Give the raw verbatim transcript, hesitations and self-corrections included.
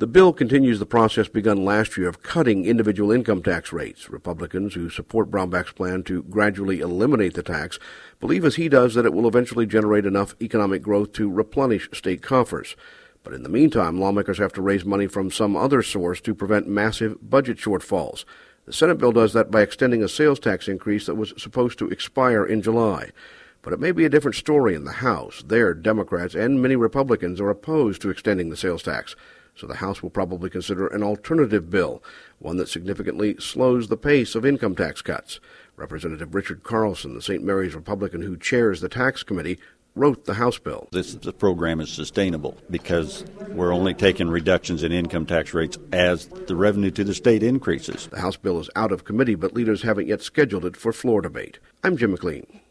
The bill continues the process begun last year of cutting individual income tax rates. Republicans who support Brownback's plan to gradually eliminate the tax believe, as he does, that it will eventually generate enough economic growth to replenish state coffers. But in the meantime, lawmakers have to raise money from some other source to prevent massive budget shortfalls. The Senate bill does that by extending a sales tax increase that was supposed to expire in July. But it may be a different story in the House. There, Democrats and many Republicans are opposed to extending the sales tax. So the House will probably consider an alternative bill, one that significantly slows the pace of income tax cuts. Representative Richard Carlson, the Saint Mary's Republican who chairs the tax committee, wrote the House bill. This program is sustainable because we're only taking reductions in income tax rates as the revenue to the state increases. The House bill is out of committee, but leaders haven't yet scheduled it for floor debate. I'm Jim McLean.